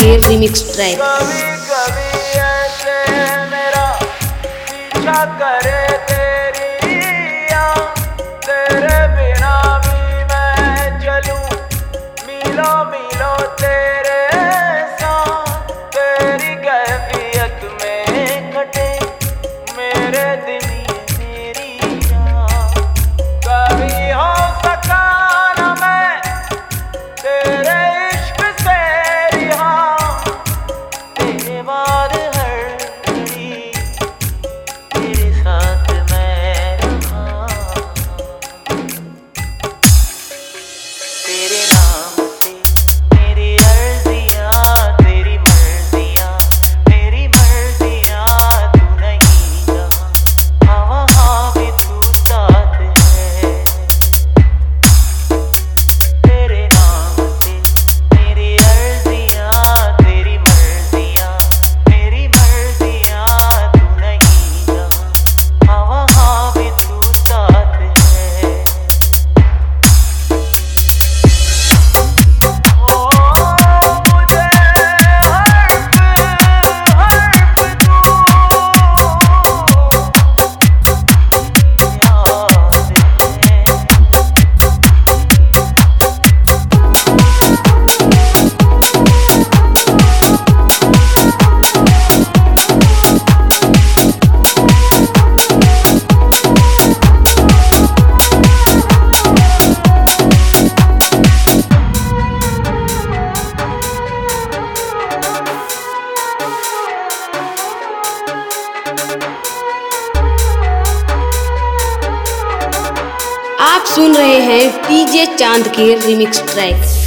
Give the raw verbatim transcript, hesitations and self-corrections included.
के remix track. कभी कभी ऐसे मेरा पीछा करे तेरी याद, तेरे बिना भी मैं चलूं मीलों मीलों तेरे साथ, तेरी कैफियत में कटे मेरे दिन मेरी याद। कभी हो सका न मैं तेरे इश्क से रिहा, तेरे बाद हर घड़ी तेरे साथ मैं रहा। तेरे नाम से मेरी अर्जियां, तेरी मर्जियां मेरी मर्जियां, तू नहीं जहां हाँ वहाँ भी तू साथ है। तेरे नाम से मेरी अर्जियां, तेरी मर्जियां मेरी मर्जियां, तू नहीं जहां हाँ वहाँ भी तू साथ है। ओ मुझे हर्फ हर्फ तू आप सुन रहे हैं डीजे चांद के रिमिक्स ट्रैक।